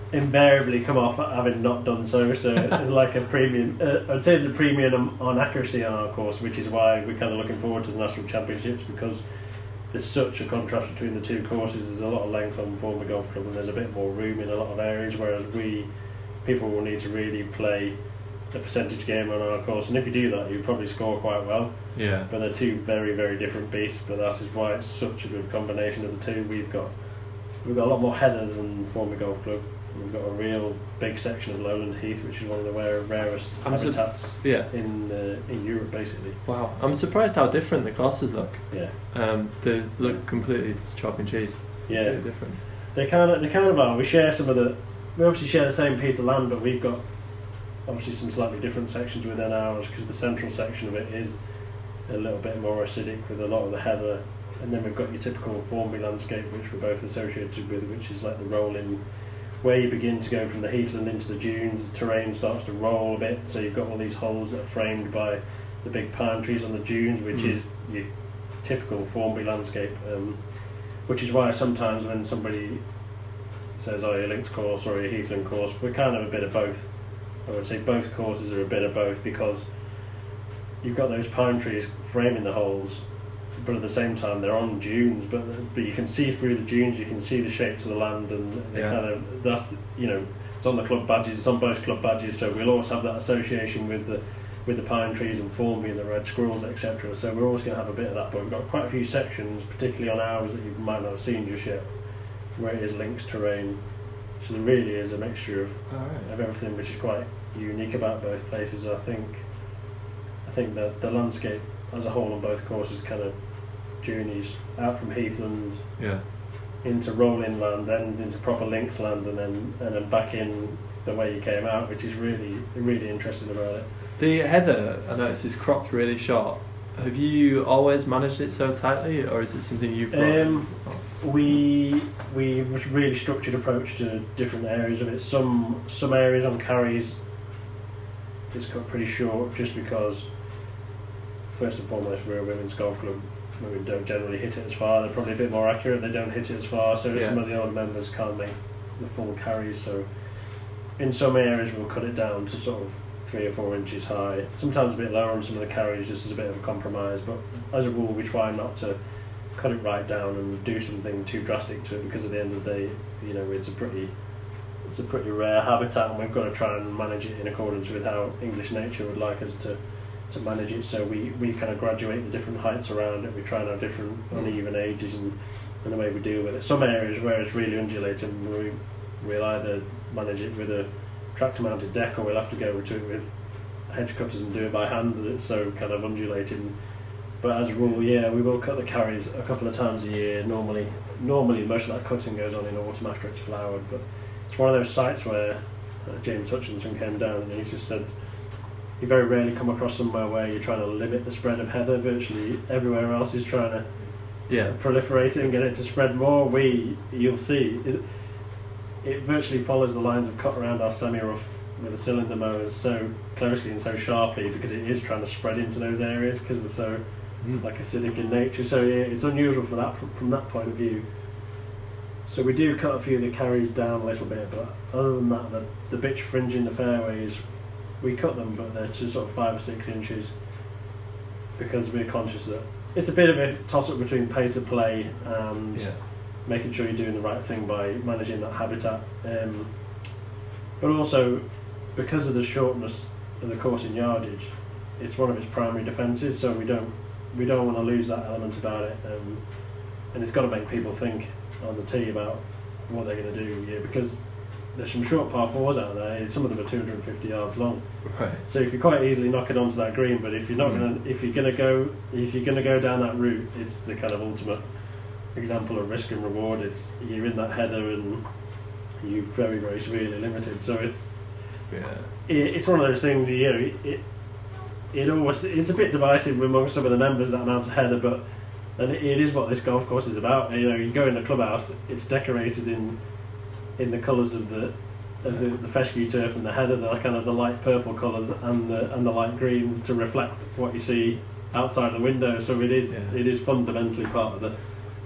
invariably come off having not done so. So it's like a premium. Uh, I'd say there's a premium on accuracy on our course, which is why we're kind of looking forward to the national championships, because there's such a contrast between the two courses. There's a lot of length on Formby Golf Club, and there's a bit more room in a lot of areas. Whereas we people will need to really play a percentage game on our course, and if you do that, you probably score quite well. Yeah. But they're two very, very different beasts. But that is why it's such a good combination of the two. We've got we've got a lot more heather than Formby Golf Club. We've got a real big section of lowland heath, which is one of the rare, rarest I'm habitats su- yeah. in uh, in Europe, basically. Wow, I'm surprised how different the courses look. Yeah. Um, they look completely chalk and cheese. Yeah. Completely different. They kind of they kind of are. We share some of the. We obviously share the same piece of land, but we've got obviously some slightly different sections within ours, because the central section of it is a little bit more acidic with a lot of the heather, and then we've got your typical Formby landscape, which we're both associated with, which is like the rolling, where you begin to go from the heathland into the dunes. The terrain starts to roll a bit, so you've got all these holes that are framed by the big pine trees on the dunes, which mm. is your typical Formby landscape, um, which is why sometimes when somebody says, oh, your links course or your heathland course, we're kind of a bit of both. I would say both courses are a bit of both, because you've got those pine trees framing the holes, but at the same time they're on dunes, but but you can see through the dunes, you can see the shapes of the land, and yeah. kind of that's you know it's on the club badges, it's on both club badges, so we'll always have that association with the with the pine trees and Formby and the red squirrels, et cetera. So we're always going to have a bit of that, but we've got quite a few sections, particularly on ours, that you might not have seen just yet, where it is links terrain. So there really is a mixture of right. of everything, which is quite unique about both places. I think I think that the landscape as a whole on both courses kind of journeys out from heathland yeah. into rolling land, then into proper links land, and then and then back in the way you came out, which is really really interesting about it. The heather, I noticed, is cropped really short. Have you always managed it so tightly, or is it something you've brought um, we we have a really structured approach to different areas of it. Some some areas on carries is cut pretty short, just because first and foremost we're a women's golf club. Women don't generally hit it as far. They're probably a bit more accurate. They don't hit it as far, so yeah. some of the older members can't make the full carries. So in some areas we'll cut it down to sort of three or four inches high. Sometimes a bit lower on some of the carries, just as a bit of a compromise. But as a rule, we try not to cut it right down and do something too drastic to it, because at the end of the day, you know, it's a pretty it's a pretty rare habitat, and we've got to try and manage it in accordance with how English nature would like us to to manage it. So we, we kind of graduate the different heights around it. We try and have different uneven ages and, and the way we deal with it. Some areas where it's really undulating, we, we'll either manage it with a tractor mounted deck, or we'll have to go to it with hedge cutters and do it by hand, that it's so kind of undulating. But as a rule, yeah, we will cut the carries a couple of times a year. Normally, normally most of that cutting goes on in autumn after it's flowered, but it's one of those sites where uh, James Hutchinson came down and he just said, you very rarely come across somewhere where you're trying to limit the spread of heather. Virtually everywhere else is trying to yeah. proliferate it and get it to spread more. We, you'll see, it, it virtually follows the lines of cut around our semi-rough with the cylinder mowers so closely and so sharply, because it is trying to spread into those areas because they're so mm. like acidic in nature. So yeah, it's unusual for that from, from that point of view. So we do cut a few of the carries down a little bit, but other than that, the, the bitch fringe in the fairways, we cut them, but they're to sort of five or six inches, because we're conscious that it's a bit of a toss-up between pace of play and yeah. making sure you're doing the right thing by managing that habitat. Um, but also, because of the shortness of the course in yardage, it's one of its primary defences, so we don't we don't want to lose that element about it. Um, and it's got to make people think on the tee about what they're going to do, yeah, because there's some short par fours out there. Some of them are two hundred fifty yards long, right. So you could quite easily knock it onto that green. But if you're not mm. gonna, if you're gonna go, if you're gonna go down that route, it's the kind of ultimate example of risk and reward. It's you're in that heather and you're very very severely limited. So it's yeah, it, it's one of those things. You know, it it always it's a bit divisive among some of the members, that amount of heather, but and it, it is what this golf course is about. You know, you go in the clubhouse, it's decorated in. in the colours of the of the, the fescue turf and the heather, the kind of the light purple colours and the and the light greens to reflect what you see outside the window. So it is yeah. it is fundamentally part of the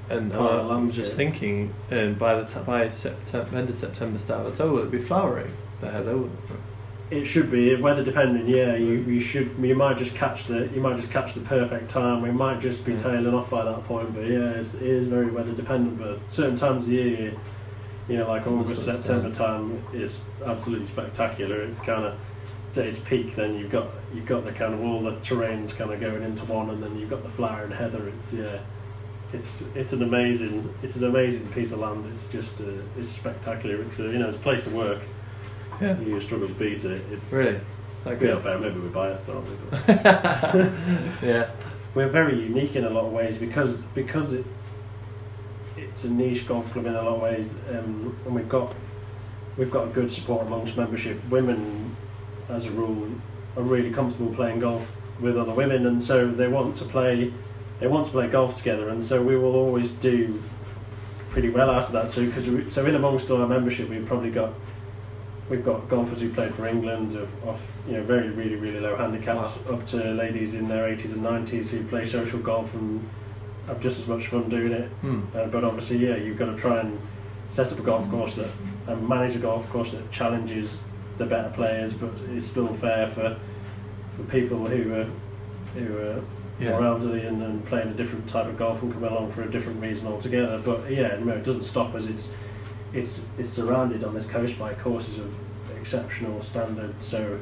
And Oh, uh, I'm just yeah. thinking, and by the t- by September, end of September, start of October, it'll be flowering. The heather. wouldn't it? It should be weather dependent. Yeah, you, you should. You might just catch the. You might just catch the perfect time. We might just be Yeah. tailing off by that point. But yeah, it's, it is very weather dependent. But certain times of the year, you know, like August, That's what it's September time, is absolutely spectacular. It's kind of at its peak. Then you've got you've got the kind of all the terrains kind of going into one, and then you've got the flower and heather. It's yeah, it's it's an amazing it's an amazing piece of land. It's just uh, it's spectacular. It's a, you know, it's a place to work. Yeah. You struggle to beat it. It's Really. That Yeah, good. but maybe we're biased, aren't we? But Yeah. we're very unique in a lot of ways because because it it's a niche golf club in a lot of ways, um, and we've got we've got a good support amongst membership. Women, as a rule, are really comfortable playing golf with other women, and so they want to play they want to play golf together, and so we will always do pretty well out of that too. Because we, so in amongst all our membership, we've probably got we've got golfers who played for England of, of you know very really really low handicaps Wow. up to ladies in their eighties and nineties who play social golf and have just as much fun doing it. Hmm. Uh, but obviously, yeah, you've got to try and set up a golf course that and manage a golf course that challenges the better players, but is still fair for for people who are who are Yeah. more elderly and, and playing a different type of golf and come along for a different reason altogether. But yeah, no, it doesn't stop us. It's it's it's surrounded on this coast by courses of exceptional standard, so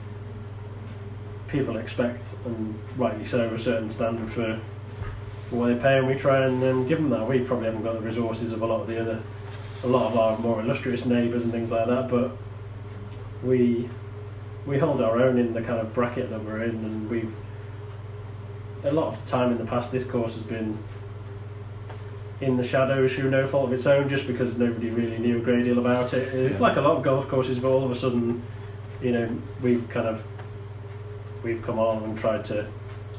people expect, and rightly so, a certain standard for, for what they pay, and we try and um, give them that. We probably haven't got the resources of a lot of the other, a lot of our more illustrious neighbours and things like that, but we we hold our own in the kind of bracket that we're in, and we've a lot of the time in the past this course has been in the shadows through no fault of its own, just because nobody really knew a great deal about it. It's Yeah. like a lot of golf courses, but all of a sudden, you know, we've kind of we've come along and tried to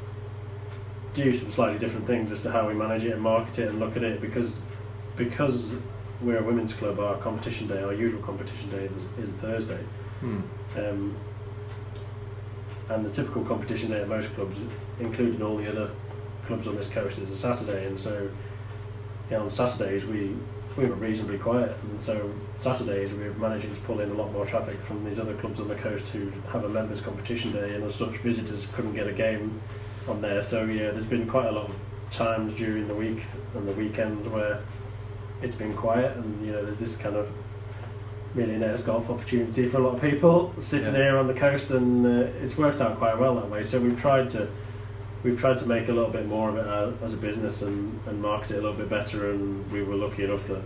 do some slightly different things as to how we manage it and market it and look at it, because because we're a women's club, our competition day, our usual competition day is, is Thursday. Hmm. Um, and the typical competition day at most clubs, including all the other clubs on this coast, is a Saturday, and so yeah, on Saturdays we we were reasonably quiet, and so Saturdays we were managing to pull in a lot more traffic from these other clubs on the coast who have a members competition day, and as such visitors couldn't get a game on there. So yeah, there's been quite a lot of times during the week and the weekends where it's been quiet, and you know there's this kind of millionaires golf opportunity for a lot of people sitting Yeah. here on the coast, and uh, it's worked out quite well that way. So we've tried to we've tried to make a little bit more of it as, as a business and, and market it a little bit better, and we were lucky enough that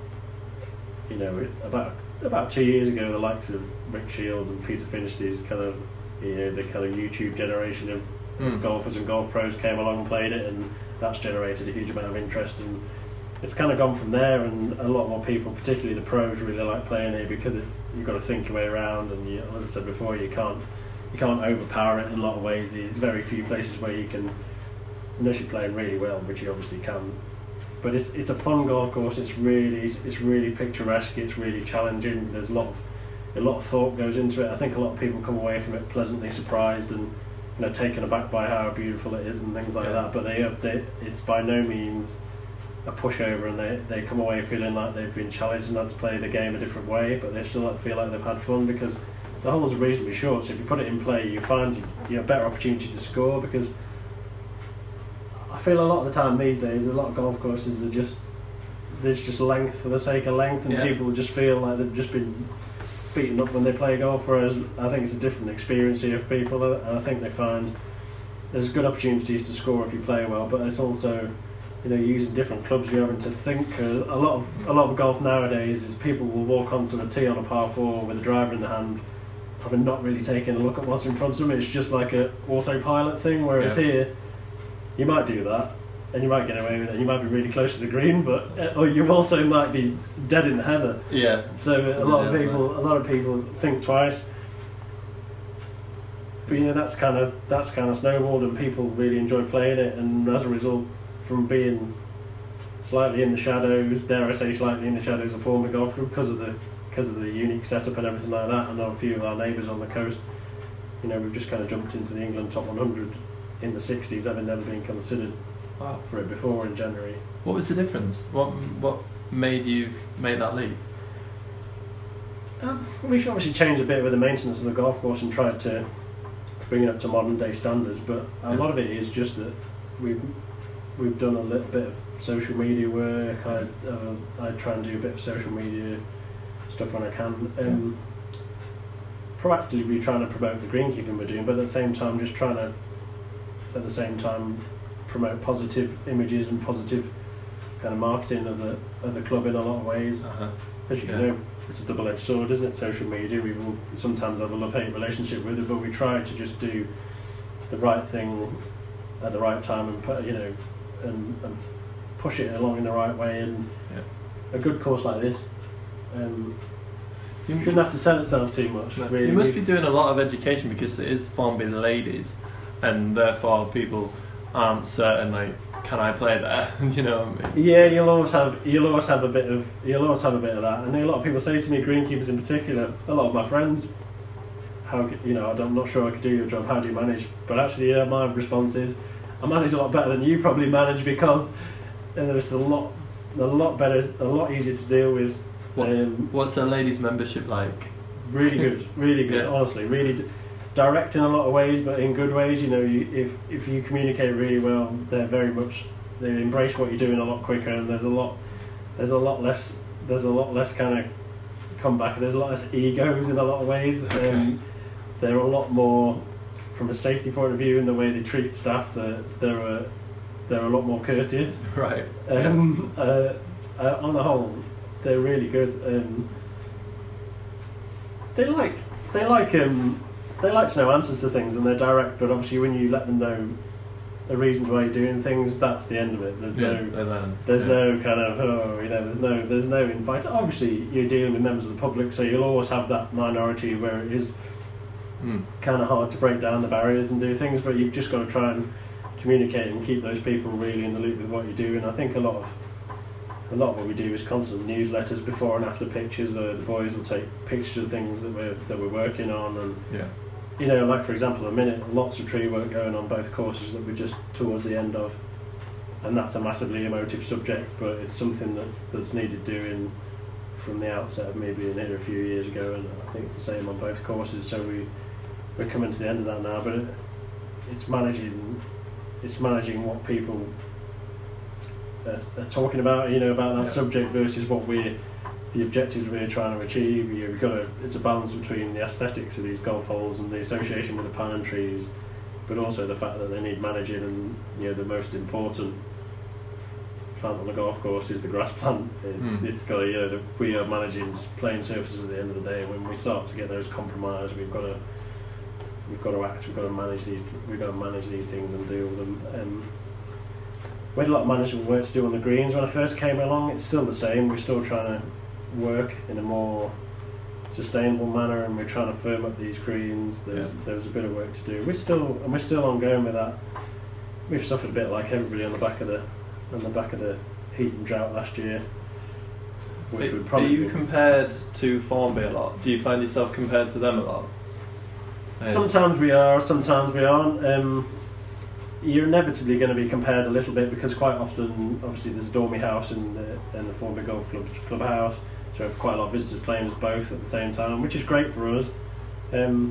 you know it, about about two years ago the likes of Rick Shields and Peter Finch, these kind of you know the kind of YouTube generation of Hmm. golfers and golf pros came along and played it, and that's generated a huge amount of interest, and it's kind of gone from there. And a lot more people, particularly the pros, really like playing here because it's you've got to think your way around, and you, as I said before, you can't you can't overpower it in a lot of ways. There's very few places where you can, unless you're playing really well, which you obviously can. But it's it's a fun golf course. It's really it's really picturesque. It's really challenging. There's a lot of a lot of thought goes into it. I think a lot of people come away from it pleasantly surprised and you know taken aback by how beautiful it is and things like Yeah. that. But they, they it's by no means a pushover, and they, they come away feeling like they've been challenged and had to play the game a different way, but they still like, feel like they've had fun because the holes are reasonably short, so if you put it in play you find you, you have a better opportunity to score, because I feel a lot of the time these days a lot of golf courses are just there's just length for the sake of length, and Yeah. people just feel like they've just been beaten up when they play golf, whereas I think it's a different experience here for people, and I think they find there's good opportunities to score if you play well, but it's also you know using different clubs you're having to think. Uh, a lot of a lot of golf nowadays is people will walk onto a tee on a par four with a driver in the hand, having not really taken a look at what's in front of them. It's just like a autopilot thing, whereas Yeah. here you might do that and you might get away with it, you might be really close to the green, but uh, or you also might be dead in the heather. Yeah. So a lot of Yeah, people, a lot of people think twice. But you know that's kind of that's kind of snowballed, and people really enjoy playing it. And as a result, from being slightly in the shadows, dare I say, slightly in the shadows of former golf group because of the because of the unique setup and everything like that, and a few of our neighbours on the coast, you know, we've just kind of jumped into the England top one hundred in the sixties, having never been considered Wow. for it before in January. What was the difference? What what made you make that leap? Um, we've obviously changed a bit with the maintenance of the golf course and tried to bring it up to modern day standards, but a lot of it is just that we've we've done a little bit of social media work. I uh, I try and do a bit of social media stuff when I can. Um, proactively trying to promote the greenkeeping we're doing, but at the same time just trying to at the same time promote positive images and positive kind of marketing of the of the club in a lot of ways. Uh-huh. As you Yeah. know, it's a double-edged sword, isn't it? Social media, we will sometimes have a love-hate relationship with it, but we try to just do the right thing at the right time and put, you know, and, and push it along in the right way. And Yeah. a good course like this um, You shouldn't have to sell itself too much. No, Really. you must be doing a lot of education because it is Formby Ladies, and therefore people aren't certain, like, can I play there? You know what I mean? Yeah, you'll always have you'll always have a bit of you'll always have a bit of that. And a lot of people say to me, greenkeepers in particular, a lot of my friends, how c- you know, I'm not sure I could do your job. How do you manage? But actually, yeah, my response is, I manage a lot better than you probably manage because there's a lot a lot better, a lot easier to deal with. What, Um, what's a ladies' membership like? really good, really good. Yeah. Honestly, really d- direct in a lot of ways, but in good ways. You know, you, if if you communicate really well, they're very much they embrace what you're doing a lot quicker, and there's a lot there's a lot less there's a lot less kind of comeback. There's a lot less egos in a lot of ways. Okay. Um, they're a lot more from a safety point of view in the way they treat staff. They're they're a, they're a lot more courteous. Right. Um, uh, uh, on the whole, they're really good. Um, they like they like um, they like to know answers to things, and they're direct. But obviously, when you let them know the reasons why you're doing things, that's the end of it. There's Yeah. no And then, there's yeah. no kind of oh you know there's no there's no invite. Obviously, you're dealing with members of the public, so you'll always have that minority where it is Mm. kind of hard to break down the barriers and do things. But you've just got to try and communicate and keep those people really in the loop with what you do. And I think a lot of a lot of what we do is constant newsletters, before and after pictures. Uh, the boys will take pictures of things that we're that we're working on, and Yeah. you know, like for example, at the minute, lots of tree work going on both courses that we're just towards the end of, and that's a massively emotive subject, but it's something that's that's needed doing from the outset of me being here a few years ago, and I think it's the same on both courses. So we we're coming to the end of that now, but it, it's managing it's managing what people are, are talking about, you know, about that Yeah. subject versus what we're the objectives we're trying to achieve. You know, we've got to, it's a balance between the aesthetics of these golf holes and the association with the pine trees, but also the fact that they need managing, and you know, the most important plant on the golf course is the grass plant. It, Mm. It's got to, you know, the, we are managing playing surfaces at the end of the day. When we start to get those compromised, we've got to we've got to act. We've got to manage these. We've got to manage these things and deal with them. Um, we had a lot of management work to do on the greens when I first came along. It's still the same. We're still trying to work in a more sustainable manner, and we're trying to firm up these greens. There's Yeah. there's a bit of work to do. We're still and we're still ongoing with that. We've suffered a bit like everybody on the back of the on the back of the heat and drought last year, which would Are probably you be- compared to Formby a lot? Do you find yourself compared to them a lot? Yeah. Sometimes we are, sometimes we aren't. Um, you're inevitably going to be compared a little bit, because quite often, obviously, there's a Dormy House and the, and the Formby Golf Club clubhouse, so we have quite a lot of visitors playing us both at the same time, which is great for us. Um,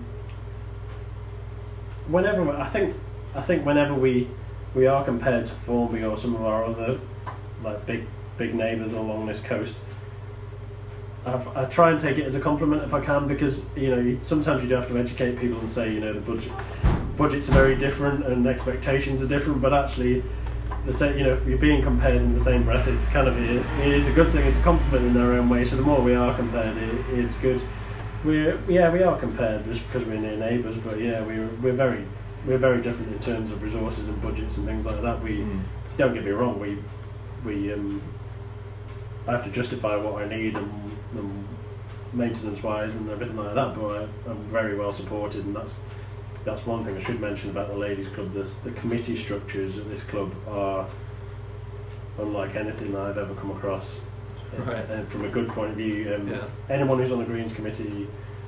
whenever I think, I think whenever we we are compared to Formby or some of our other like big big neighbours along this coast, I, I try and take it as a compliment if I can, because you know you, sometimes you do have to educate people and say, you know, the budget budgets are very different and expectations are different, but actually the same, you know, if you're being compared in the same breath, it's kind of a, it is a good thing. It's a compliment in their own way. So the more we are compared, it, it's good. We're yeah we are compared just because we're near neighbours, but yeah we're we're very we're very different in terms of resources and budgets and things like that. We Mm. don't get me wrong, we we um, I have to justify what I need and, and maintenance wise and everything like that, but I, I'm very well supported, and that's that's one thing I should mention about the ladies club. This, the committee structures at this club are unlike anything that I've ever come across. Right. And from a good point of view, um, Yeah. anyone who's on the Greens committee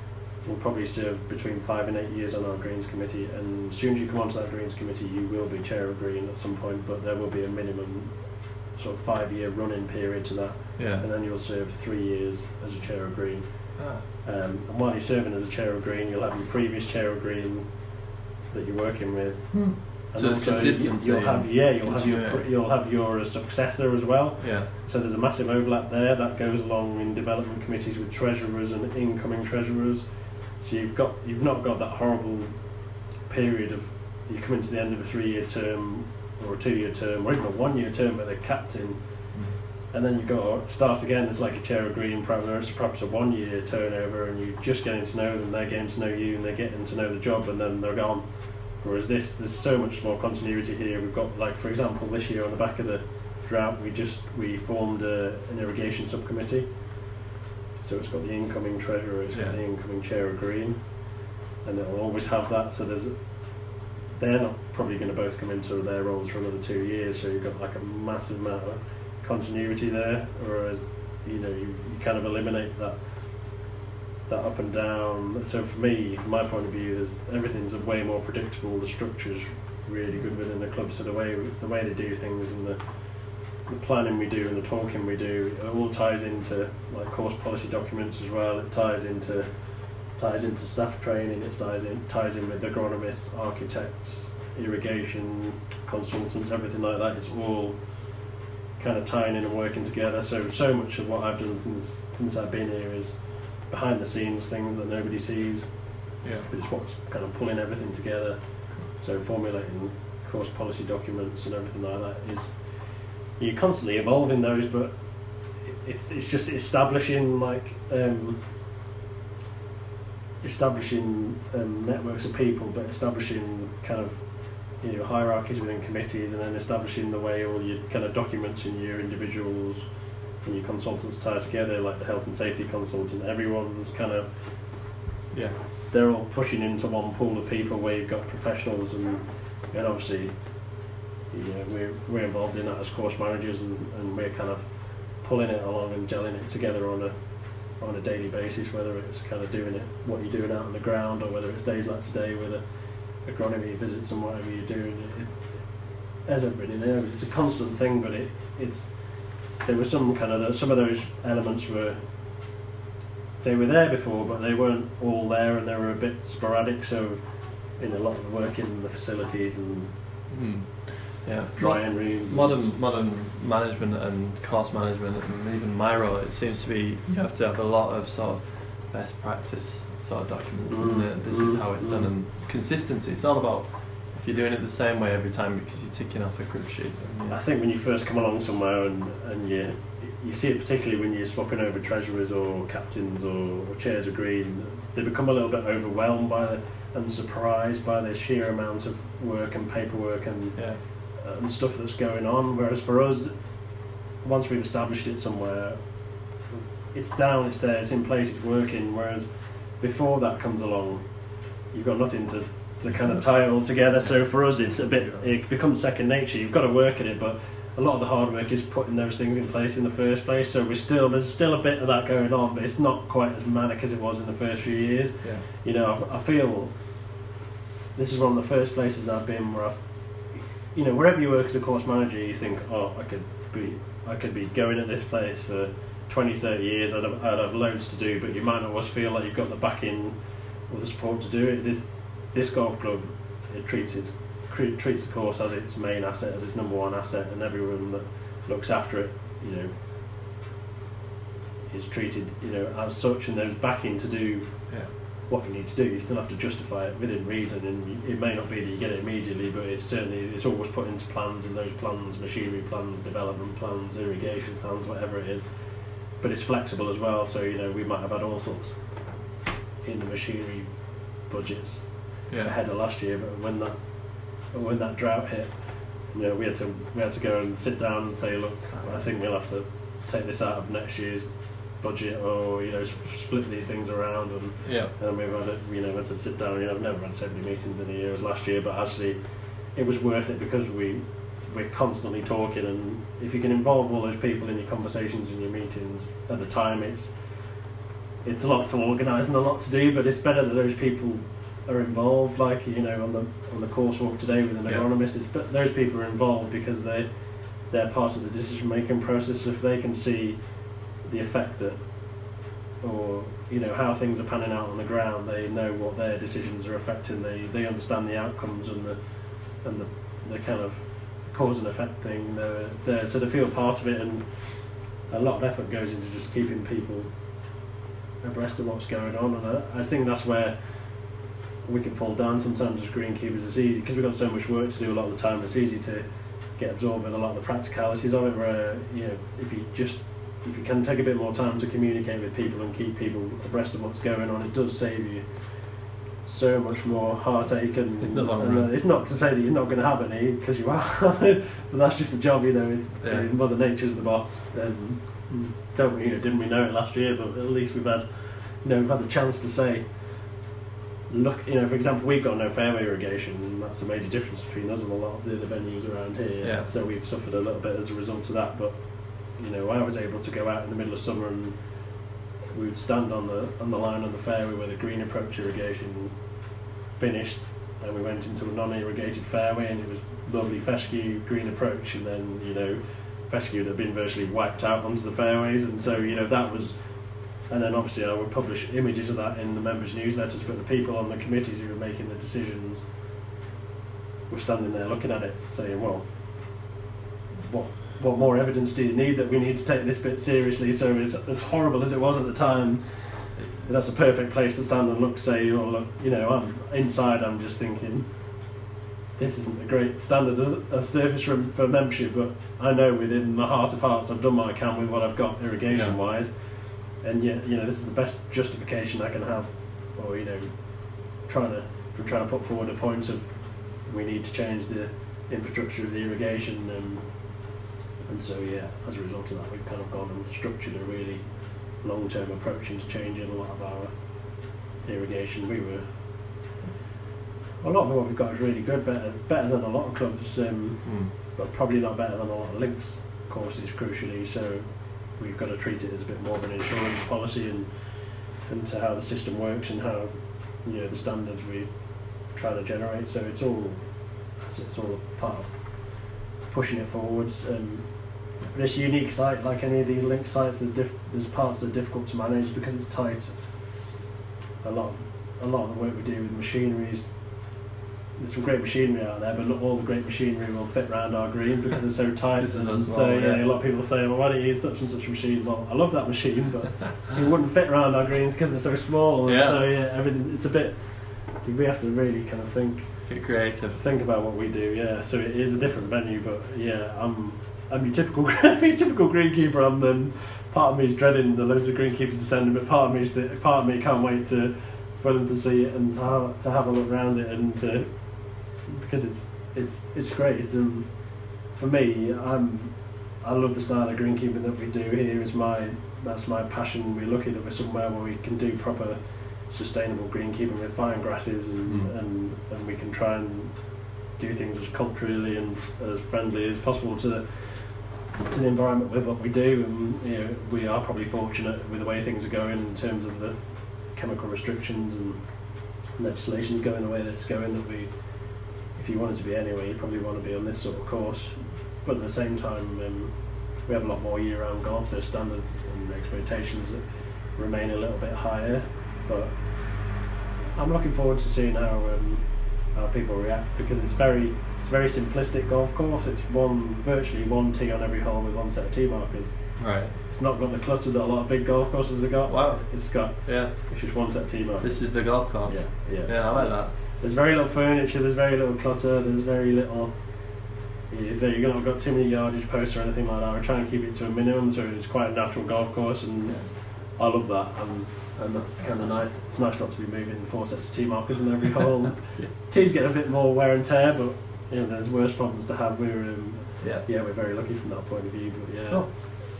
will probably serve between five and eight years on our Greens Committee, and as soon as you come onto that Greens Committee you will be Chair of Green at some point, but there will be a minimum sort of five year running period to that, Yeah. and then you'll serve three years as a Chair of Green. Ah. Um, and while you're serving as a Chair of Green, you'll have your previous Chair of Green that you're working with. Hmm. And So there's also consistency You'll have yeah, you'll have your continuity. you'll have your successor as well. Yeah. So there's a massive overlap there that goes along in development committees with treasurers and incoming treasurers. So you've got you've not got that horrible period of you come into the end of a three-year term or a two-year term or even a one-year term with a captain, and then you've got to start again as like a Chair of Green, perhaps perhaps a one-year turnover, and you're just getting to know them, they're getting to know you, and they're getting to know the job, and then they're gone. Whereas this, there's so much more continuity here. We've got, like, for example, this year on the back of the drought, we just we formed a, an irrigation subcommittee. So it's got the incoming treasurer, it's Yeah. got the incoming Chair of Green, and it'll always have that. So there's, they're not probably going to both come into their roles for another two years. So you've got like a massive amount of continuity there. Whereas, you know, you, you kind of eliminate that. that up and down. So for me, from my point of view, there's, everything's way more predictable. The structure's really good within the club. So the way the way they do things and the the planning we do and the talking we do, it all ties into like course policy documents as well. It ties into ties into staff training. It ties in ties in with agronomists, architects, irrigation consultants, everything like that. It's all kind of tying in and working together. So so much of what I've done since since I've been here is behind the scenes things that nobody sees. Yeah. But it's what's kind of pulling everything together. So formulating course policy documents and everything like that is you're constantly evolving those, but it, it's it's just establishing like um, establishing um, networks of people, but establishing kind of you know hierarchies within committees, and then establishing the way all your kind of documents and your individuals and your consultants tie together, like the health and safety consultant. Everyone's kind of Yeah. they're all pushing into one pool of people where you've got professionals, and and obviously yeah, we're we're involved in that as course managers, and, and we're kind of pulling it along and gelling it together on a on a daily basis, whether it's kind of doing it what you're doing out on the ground, or whether it's days like today with a agronomy visits and whatever you're doing. It, it, as everybody knows, it's a constant thing, but it it's there were some kind of some of those elements were they were there before, but they weren't all there, and they were a bit sporadic. So in a lot of the work in the facilities and Mm. Yeah. drying rooms, Modern modern management and cost management, and even my role, it seems to be you have to have a lot of sort of best practice sort of documents, Mm, isn't it? This mm, is how it's done, mm. and consistency. It's all about if you're doing it the same way every time because you're ticking off a crib sheet. And, I yeah. think when you first come along somewhere and, and you you see it particularly when you're swapping over treasurers or captains or, or chairs of green, they become a little bit overwhelmed by the, and surprised by the sheer amount of work and paperwork and Yeah. and stuff that's going on. Whereas for us, once we've established it somewhere, it's down, it's there, it's in place, it's working. Whereas before that comes along, you've got nothing to, to kind of tie it all together. So for us, it's a bit, it becomes second nature. You've got to work at it, but a lot of the hard work is putting those things in place in the first place. So we're still, there's still a bit of that going on, but it's not quite as manic as it was in the first few years. Yeah. You know, I, I feel this is one of the first places I've been where I've, you know, wherever you work as a course manager, you think, oh, I could be, I could be going at this place for twenty, thirty years. I'd have, I'd have loads to do, but you might not always feel like you've got the backing or the support to do it. This, this golf club, it treats its, cre- treats the course as its main asset, as its number one asset, and everyone that looks after it, you know, is treated, you know, as such, and there's backing to do Yeah. what you need to do. You still have to justify it within reason, and you, it may not be that you get it immediately, but it's certainly it's always put into plans, and those plans, machinery plans, development plans, irrigation plans, whatever it is. But it's flexible as well, so you know we might have had all sorts in the machinery budgets Yeah. ahead of last year, but when that when that drought hit, you know we had to we had to go and sit down and say, look, I think we'll have to take this out of next year's budget, or you know s- split these things around, and Yeah. and we've had to, you know had to sit down. You know, I've never had so many meetings in a year as last year, but actually it was worth it because we we're constantly talking, and if you can involve all those people in your conversations and your meetings at the time, it's it's a lot to organise and a lot to do, but it's better that those people are involved. Like, you know, on the on the course walk today with an Yeah. agronomist, it's, but those people are involved because they they're part of the decision making process. If they can see the effect that, or you know, how things are panning out on the ground, they know what their decisions are affecting. They they understand the outcomes and the and the, the kind of cause and effect thing. They're, they're so they feel part of it, and a lot of effort goes into just keeping people abreast of what's going on. And I, I think that's where we can fall down sometimes as greenkeepers. It's easy because we've got so much work to do a lot of the time. It's easy to get absorbed with a lot of the practicalities of it. Where you know, if you just if you can take a bit more time to communicate with people and keep people abreast of what's going on, it does save you so much more heartache. And, In the long and, run. uh, it's not to say that you're not going to have any, because you are, but that's just the job. You know, it's Yeah. uh, Mother Nature's the boss. Um, don't we, you know, didn't we know it last year? But at least we've had, you know, we've had the chance to say, look, you know, for example, we've got no fairway irrigation, and that's a major difference between us and a lot of the other venues around here. Yeah. So we've suffered a little bit as a result of that. But you know, I was able to go out in the middle of summer and we would stand on the on the line on the fairway where the green approach irrigation finished, and we went into a non-irrigated fairway, and it was lovely fescue green approach, and then you know, fescue had been virtually wiped out onto the fairways, and so you know that was. And then obviously I would publish images of that in the members' newsletters, but the people on the committees who were making the decisions were standing there looking at it, saying, well, what what more evidence do you need that we need to take this bit seriously? So as, as horrible as it was at the time, that's a perfect place to stand and look, say, well, look, you know, I'm inside, I'm just thinking, this isn't a great standard of, of service for, for membership, but I know within my heart of hearts I've done what I can with what I've got irrigation-wise. Yeah. And yet, you know, this is the best justification I can have, or you know, trying to from trying to put forward a point of we need to change the infrastructure of the irrigation, and and so yeah, as a result of that, we've kind of gone and structured a really long-term approach into changing a lot of our irrigation. We were a lot of what we've got is really good, better better than a lot of clubs, um, mm. but probably not better than a lot of links courses, crucially. So we've got to treat it as a bit more of an insurance policy, and and to how the system works and how, you know, the standards we try to generate. So it's all it's all part of pushing it forwards. Um, but it's a unique site, like any of these link sites. There's diff- there's parts that are difficult to manage because it's tight. A lot of a lot of the work we do with machineries. There's some great machinery out there, but not all the great machinery will fit around our green because it's so tight. And well, so yeah, yeah, a lot of people say, well, why don't you use such and such a machine? Well, I love that machine, but it wouldn't fit around our greens because they're so small. And yeah. So yeah, everything, it's a bit, we have to really kind of think, get creative, think about what we do. Yeah, so it is a different venue, but yeah, I'm I'm your typical I'm your typical greenkeeper. I'm um, part of me is dreading the loads of greenkeepers descending, but part of me is that, part of me can't wait to for them to see it and to have, to have a look around it, and to, because it's it's it's great. It's, um, for me, I'm I love the style of greenkeeping that we do here. Is my that's my passion. We're lucky that we're somewhere where we can do proper sustainable greenkeeping with fine grasses, and, mm. and and we can try and do things as culturally and as friendly as possible to the to the environment with what we do. And you know, we are probably fortunate with the way things are going in terms of the chemical restrictions and legislation going the way that it's going, that we, if you wanted to be anywhere, you probably want to be on this sort of course. But at the same time, um, we have a lot more year-round golf, so standards and expectations remain a little bit higher. But I'm looking forward to seeing how um, how people react, because it's very it's a very simplistic golf course. It's one virtually one tee on every hole with one set of tee markers. Right. It's not got the clutter that a lot of big golf courses have got. Wow. It's got yeah. It's just one set of tee markers. This is the golf course. Yeah, yeah. Yeah, I like that. There's very little furniture. There's very little clutter. There's very little. If you're not got too many yardage posts or anything like that, we try and keep it to a minimum, so it's quite a natural golf course, and yeah. I love that. And and that's kind of nice. It's nice not to be moving four sets of tee markers in every hole. yeah. Tees get a bit more wear and tear, but you know, there's worse problems to have. We're um, yeah, yeah, we're very lucky from that point of view. But yeah. Cool.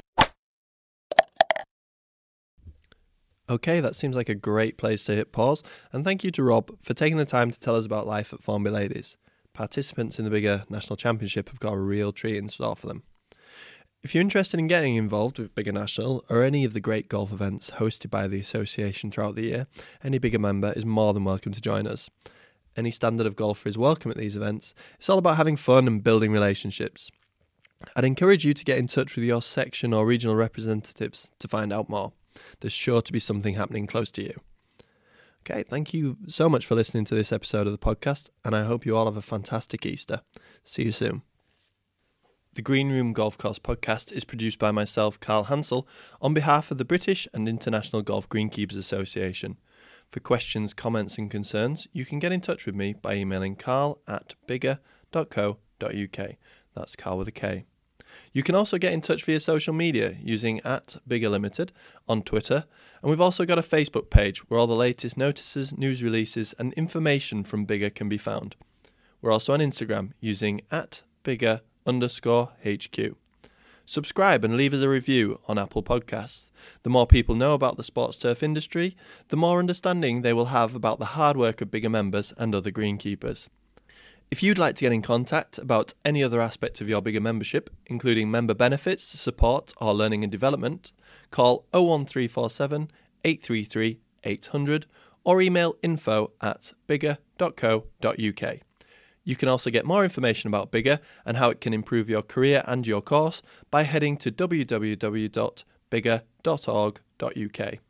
Okay, that seems like a great place to hit pause, and thank you to Rob for taking the time to tell us about life at Formby Ladies. Participants in the bigger national championship have got a real treat in store for them. If you're interested in getting involved with Biggar National or any of the great golf events hosted by the association throughout the year, any Biggar member is more than welcome to join us. Any standard of golfer is welcome at these events. It's all about having fun and building relationships. I'd encourage you to get in touch with your section or regional representatives to find out more. There's sure to be something happening close to you. Okay, thank you so much for listening to this episode of the podcast, and I hope you all have a fantastic Easter. See you soon. The Green Room Golf Course podcast is produced by myself, Carl Hansel, on behalf of the British and International Golf Greenkeepers Association. For questions, comments and concerns, you can get in touch with me by emailing carl at biggar dot co dot uk. That's Carl with a K. You can also get in touch via social media using at Biggar Limited on Twitter, and we've also got a Facebook page where all the latest notices, news releases and information from Biggar can be found. We're also on Instagram using at Biggar underscore HQ. Subscribe and leave us a review on Apple Podcasts. The more people know about the sports turf industry, the more understanding they will have about the hard work of Biggar members and other greenkeepers. If you'd like to get in contact about any other aspect of your Biggar membership, including member benefits, support or learning and development, call oh one three four seven, eight three three, eight hundred or email info at biggar dot co dot uk. You can also get more information about Biggar and how it can improve your career and your course by heading to w w w dot biggar dot org dot uk.